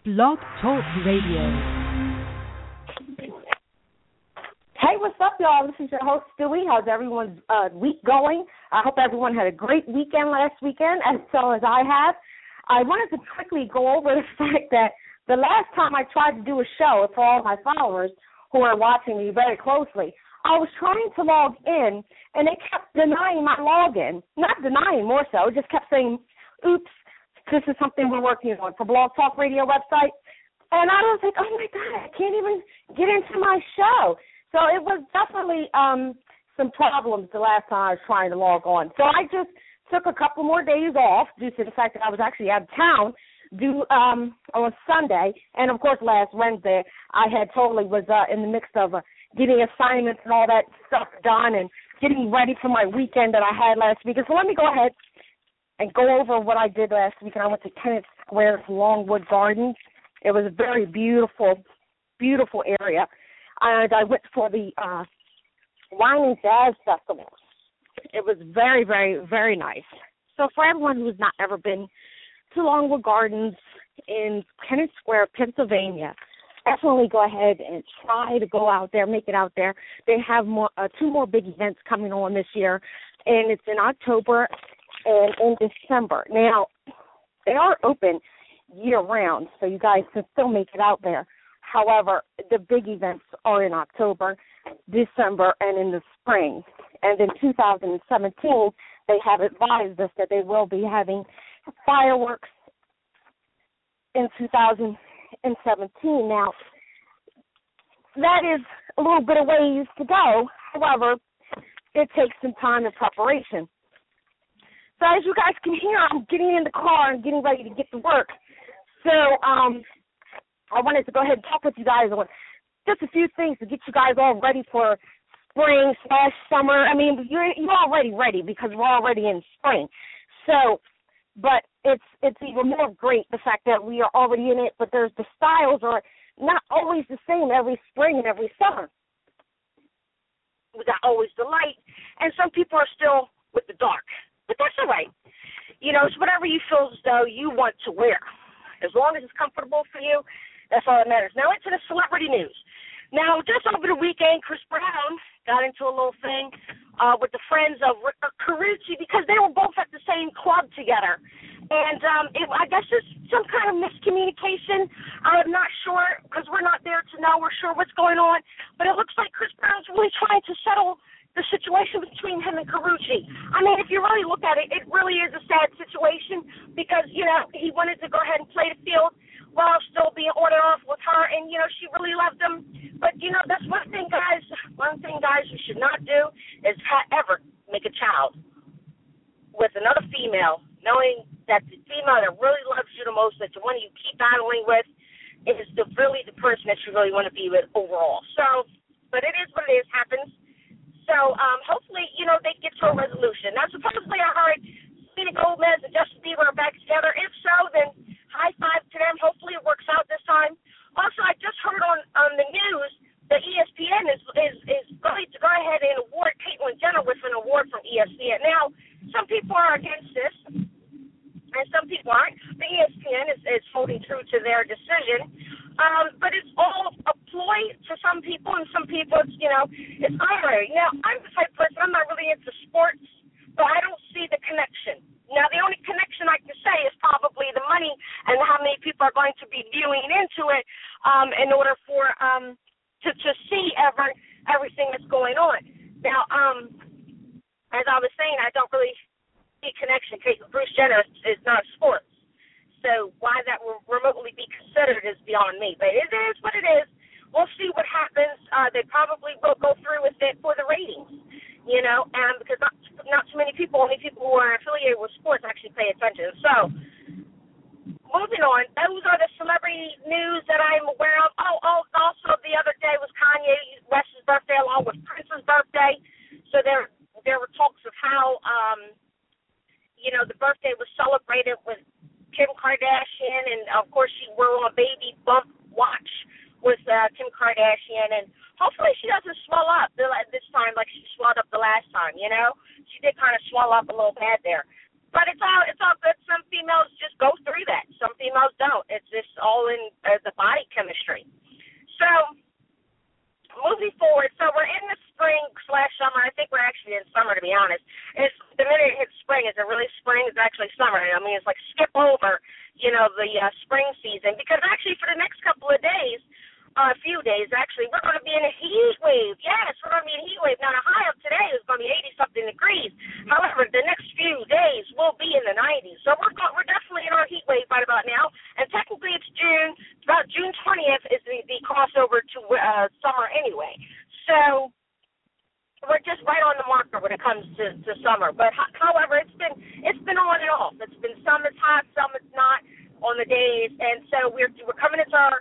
Blog Talk Radio. Hey, what's up, y'all? This is your host, Stewie. How's everyone's week going? I hope everyone had a great weekend last weekend, as so as I have. I wanted to quickly go over the fact that the last time I tried to do a show for all my followers who are watching me very closely, I was trying to log in, and it kept denying my login. Not denying, more so. It just kept saying, oops, this is something we're working on for Blog Talk Radio website. And I was like, oh, my God, I can't even get into my show. So it was definitely some problems the last time I was trying to log on. So I just took a couple more days off due to the fact that I was actually out of town on Sunday. And, of course, last Wednesday I had totally was in the mix of getting assignments and all that stuff done and getting ready for my weekend that I had last week. So let me go ahead and go over what I did last week. And I went to Kennett Square, Longwood Gardens. It was a very beautiful, beautiful area. And I went for the Wine and Jazz Festival. It was very, very, very nice. So for everyone who's not ever been to Longwood Gardens in Kennett Square, Pennsylvania, definitely go ahead and try to go out there, make it out there. They have two more big events coming on this year, and it's in October and in December. Now, they are open year-round, so you guys can still make it out there. However, the big events are in October, December, and in the spring. And in 2017, they have advised us that they will be having fireworks in 2017. Now, that is a little bit of ways to go. However, it takes some time and preparation. So as you guys can hear, I'm getting in the car and getting ready to get to work. So I wanted to go ahead and talk with you guys on just a few things to get you guys all ready for spring/summer. I mean, you're already ready because we're already in spring. So, but it's even more great the fact that we are already in it, but the styles are not always the same every spring and every summer. We got always the light, and some people are still with the dark. But that's all right. You know, it's whatever you feel as though you want to wear. As long as it's comfortable for you, that's all that matters. Now into the celebrity news. Now, just over the weekend, Chris Brown got into a little thing with the friends of Carucci because they were both at the same club together. And I guess there's some kind of miscommunication. I'm not sure because we're not there to know. We're sure what's going on. But it looks like Chris Brown's really trying to settle the situation between him and Carucci. I mean, if you really look at it, it really is a sad situation because, you know, he wanted to go ahead and play the field while still being on and off with her, and, you know, she really loved him. But, you know, that's one thing, guys, you should not do is ever make a child with another female, knowing that the female that really loves you the most, that the one you keep battling with, is really the person that you really want to be with overall. So, but it is what it is, happens. So hopefully, you know, they get to a resolution. Now, supposedly I heard Selena Gomez and Justin Bieber are back together. If so, then high five to them. Hopefully it works out this time. Also, I just heard on the news that ESPN is going to go ahead and award Caitlyn Jenner with an award from ESPN. Now, some people are against this, and some people aren't. The ESPN is holding true to their decision. But it's all a ploy to some people, and some people, it's honorary. Now, I'm the type of person, I'm not really into sports, but I don't see the connection. Now, the only connection I can say is probably the money and how many people are going to be viewing into it in order for to see everything that's going on. Now, as I was saying, I don't really see connection. Bruce Jenner is not sports. So why that will remotely be considered is beyond me. But it is what it is. We'll see what happens. They probably will go through with it for the ratings, you know, and because not too many people, only people who are affiliated with sports actually pay attention. So moving on, those are the celebrity news that I'm aware of. Oh, also the other day was Kanye West's birthday along with Prince's birthday. So there were talks of how, the birthday was celebrated with Kim Kardashian, and of course she wore a baby bump watch with Kim Kardashian, and hopefully she doesn't swell up this time like she swelled up the last time, you know? She did kind of swell up a little bad there. But it's all good. Some females just go through that. Some females females don't. It's just all in the body chemistry. So moving forward, so we're in the spring/summer. I think we're actually in summer, to be honest. It's the minute it hits spring, is it really spring? It's actually summer. I mean, it's like skip over, the spring season, because actually for the next couple of days, a few days actually, we're going to be in a heat wave. Yes, we're going to be in a heat wave. Now, the high of today is going to be 80-something degrees. However, the next few days will be in the 90s. So we're definitely in our heat wave right about now. And technically it's June. About June 20th is the crossover to summer anyway. So we're just right on the marker when it comes to summer. But however, it's been on and off. It's been some it's hot, some it's not on the days. And so we're coming into our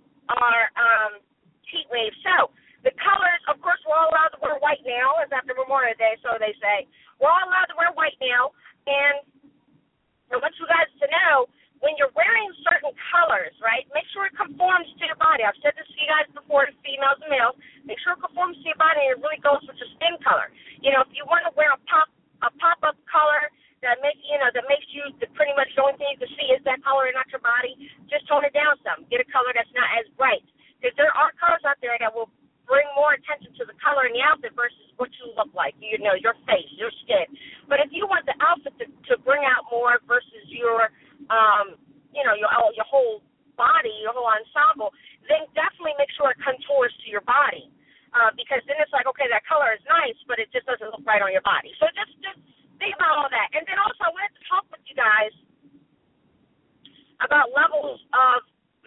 heat wave. So the colors, of course, we're all allowed to wear white now. It's after Memorial Day, so they say. We're all allowed to wear white now. And I want you guys to know, when you're wearing certain colors, right, make sure it conforms to your body. I've said this to you guys before, females and males. Make sure it conforms to your body, and it really goes with your skin color. If you want to wear a pop-up color that makes you pretty much the only thing you can see is that color and not your body, just tone it down some. Get a color that's not as bright. Because there are colors out there that will bring more attention to the color in the outfit versus what you look like, your face, your skin. But if you want the outfit to bring out more versus your whole body, your whole ensemble, then definitely make sure it contours to your body. Because then it's like, okay, that color is nice, but it just doesn't look right on your body. So just think about all that. And then also I wanted to talk with you guys about levels of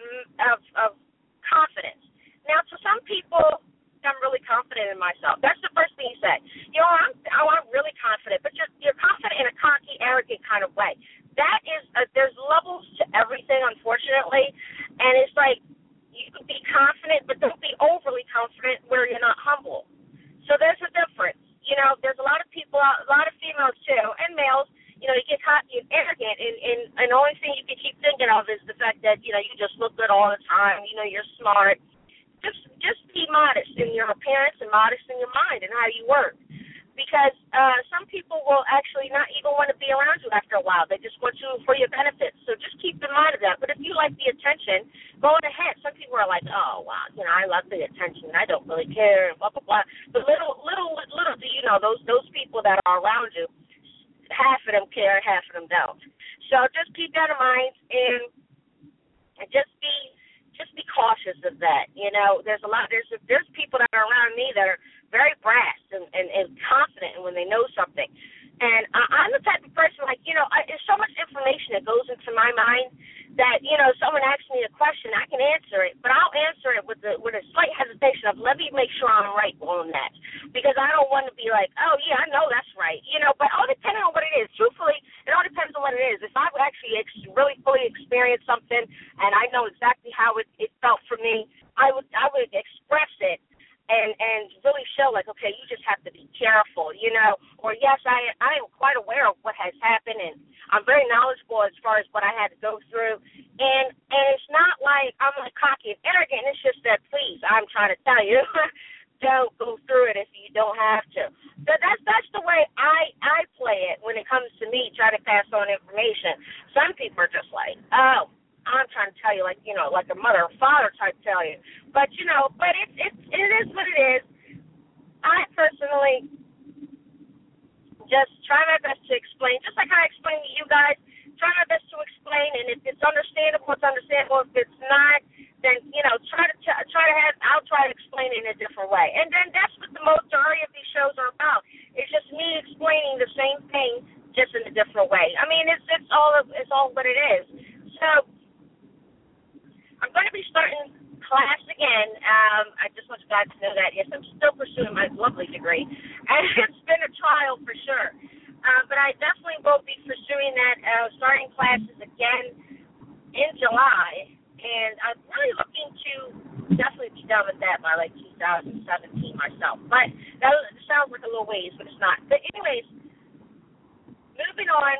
confidence. Now, to some people, I'm really confident in myself. That's the first thing you say. I'm really confident, but you're confident in a cocky, arrogant kind of way. That is, there's levels to everything, unfortunately, and it's like you can be confident, but don't be overly confident where you're not humble. So there's a difference. There's a lot of people, a lot of females too, and males. You get cocky and arrogant, and the only thing you can keep thinking of is the fact that you just look good all the time. You're smart. Just be modest in your appearance and modest in your mind and how you work. Because some people will actually not even want to be around you after a while. They just want you for your benefit. So just keep in mind of that. But if you like the attention, go ahead. Some people are like, oh, wow, I love the attention. I don't really care, blah, blah, blah. But little do you know, those people that are around you, half of them care, half of them don't. So just keep that in mind and just be cautious of that. There's people that are around me that are very brass and confident when they know something. And I'm the type of person, there's so much information that goes into my mind that, someone asks me a question, I can answer it, but I'll answer it with a slight hesitation of, let me make sure I'm right on that. Because I don't want to be like, oh, yeah, I know that's right. But all depending on what it is. Truthfully, it all depends on what it is. If I've actually really fully experienced something and I know exactly how it felt for me, I would express it and really show, like, okay, you just have to be careful, or yes, I am quite aware of what has happened, and I'm very knowledgeable as far as what I had to go through, and it's not like I'm like cocky and arrogant. It's just that, please, I'm trying to tell you, don't go through it if you don't have to. So that's the way I play it when it comes to me trying to pass on information. Some people are just like, oh, I'm trying to tell you, like a mother or father type tell you. But, but it is what it is. I personally just try my best to explain, just like I explained to you guys, try my best to explain, and if it's understandable, it's understandable. If it's not, then, I'll try to explain it in a different way. And then that's what the majority of these shows are about. It's just me explaining the same thing, just in a different way. I mean, it's all what it is. So I'm going to be starting class again. I just want you guys to know that. Yes, I'm still pursuing my lovely degree, and it's been a trial for sure. But I definitely will be pursuing that, starting classes again in July, and I'm really looking to definitely be done with that by, 2017 myself. But that sounds like a little ways, but it's not. But anyways, moving on,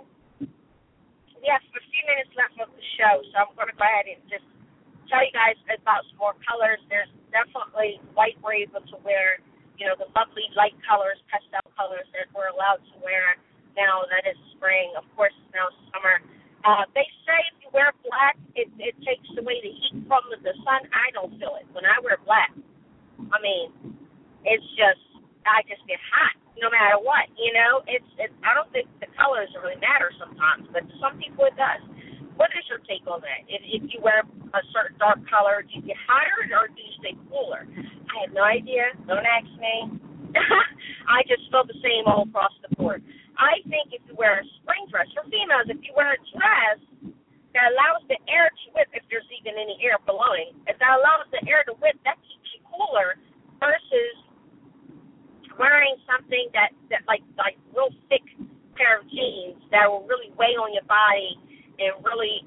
we have a few minutes left of the show, so I'm going to go ahead and just tell you guys about some more colors. There's definitely white we're able to wear, the lovely light colors, pastel colors that we're allowed to wear now that it's spring. Of course, it's now summer. They say if you wear black, it takes away the heat from the sun. I don't feel it. When I wear black, I mean, it's just, I just get hot no matter what, you know. I don't think the colors really matter sometimes, but to some people it does. What is your take on that? If you wear a certain dark color, do you get hotter or do you stay cooler? I have no idea. Don't ask me. I just feel the same all across the board. I think if you wear a spring dress, for females, if you wear a dress that allows the air to whip, if there's even any air blowing, if that allows the air to whip, that keeps you cooler versus wearing something that like real thick pair of jeans that will really weigh on your body and really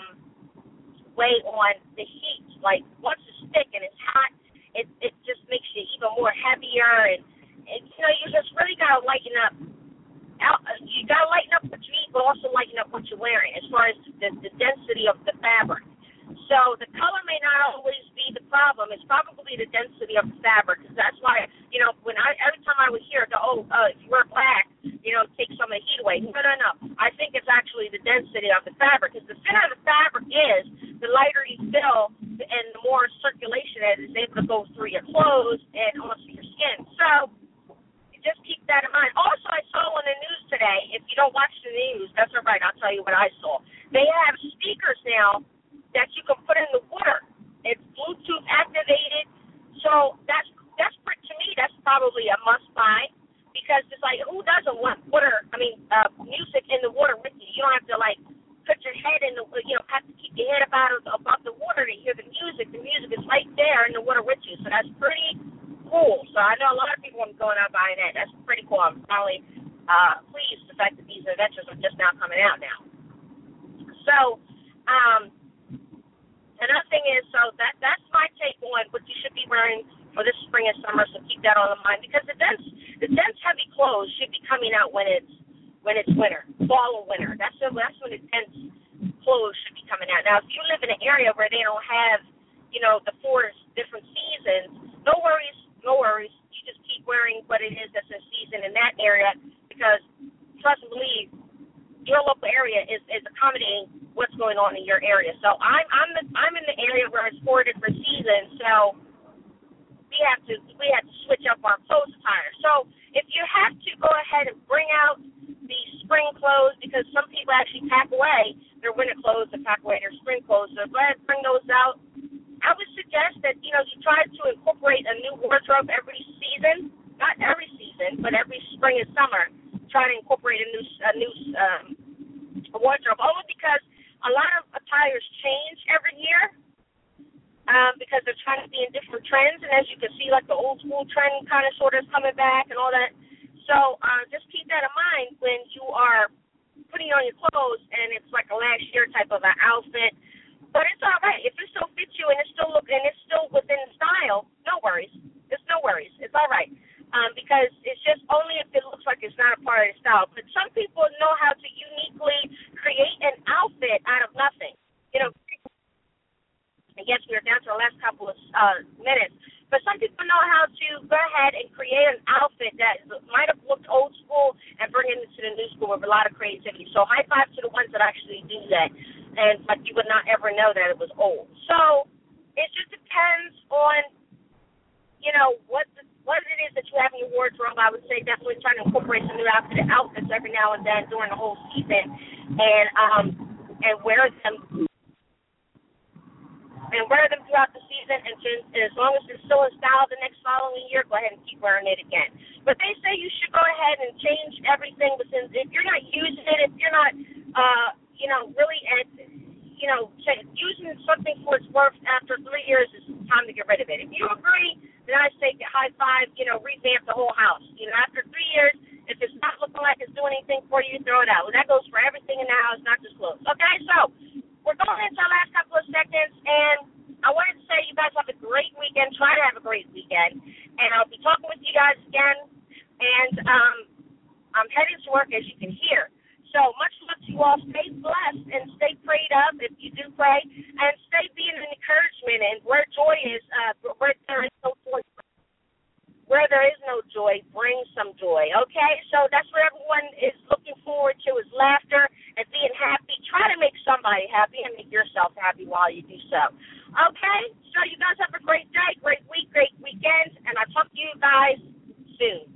weigh on the heat. Like once it's thick and it's hot, it just makes you even more heavier, and you know, you just really gotta lighten up. You gotta lighten up what you eat, but also lighten up what you're wearing as far as the density of the fabric. So the color may not always be the problem. It's probably the density of the fabric, because that's why, you know, every time I would hear, if you wear black, you know, take some of the heat away. No. I think it's actually the density of the fabric, because the thinner the fabric is, the lighter you feel, and the more circulation it is able to go through your clothes and onto your skin. So just keep that in mind. Also, I saw on the news today, if you don't watch the news, that's all right, I'll tell you what I saw. They have speakers now that you can put in the water. It's Bluetooth activated. So that's to me, that's probably a must buy, because it's like, who doesn't want music in the water with you? You don't have to like put your head in the, you know, have to keep your head above the water to hear the music. The music is right there in the water with you. So that's pretty cool. So I know a lot of people are going out buying that. That's pretty cool. I'm probably pleased the fact that these adventures are just now coming out now. So another thing is, so that's my take on what you should be wearing for this spring and summer. So keep that on mind, because the dense heavy clothes should be coming out when it's winter, fall or winter. That's when the dense clothes should be coming out. Now, if you live in an area where they don't have, you know, the 4 different seasons, no worries. You just keep wearing what it is that's in season in that area, because trust and believe, your local area is accommodating what's going on in your area. So I'm in the area where it's 4 different seasons, so we have to switch up our clothes attire. So if you have to, go ahead and bring out the spring clothes, because some people actually pack away their winter clothes and pack away their spring clothes. So go ahead and bring those out. I would suggest that, you know, you try to incorporate a new wardrobe every season, not every season, but every spring and summer. Try to incorporate a new wardrobe, only because a lot of attires change every year, because they're trying to be in different trends. And as you can see, like the old school trend kind of sort of coming back and all that. So just keep that in mind when you are putting on your clothes and it's like a last year type of an outfit. But it's all right. If it still fits you and it's still within style, no worries. It's no worries. It's all right. Because it's just only if it looks like it's not a part of the style. But some people know how to uniquely create an outfit out of nothing. You know, I guess we're down to the last couple of minutes. But some people know how to go ahead and create an outfit that might have looked old school and bring it into the new school with a lot of creativity. So high five to the ones that actually do that. And but you would not ever know that it was old. So it just depends on, you know, what it is that you have in your wardrobe. I would say definitely try to incorporate some new outfits every now and then during the whole season, and wear them throughout the season. And as long as it's still in style the next following year, go ahead and keep wearing it again. But they say you should go ahead and change everything within. If you're not using it, if you're not really using something for its worth after 3 years, it's time to get rid of it. If you agree, then I say high five, revamp the whole house. After 3 years, if it's not looking like it's doing anything for you, throw it out. Well, that goes for everything in the house, not just clothes. Okay, so we're going into our last couple of seconds, and I wanted to say you guys have a great weekend. Try to have a great weekend, and I'll be talking with you guys again, and I'm heading to work, as you can hear. So much love to you all. Stay blessed and stay prayed up if you do pray, and stay being an encouragement. And where joy is, where there is no joy, bring some joy. Okay, so that's what everyone is looking forward to, is laughter and being happy. Try got to make somebody happy and make yourself happy while you do so. Okay? So you guys have a great day, great week, great weekend, and I'll talk to you guys soon.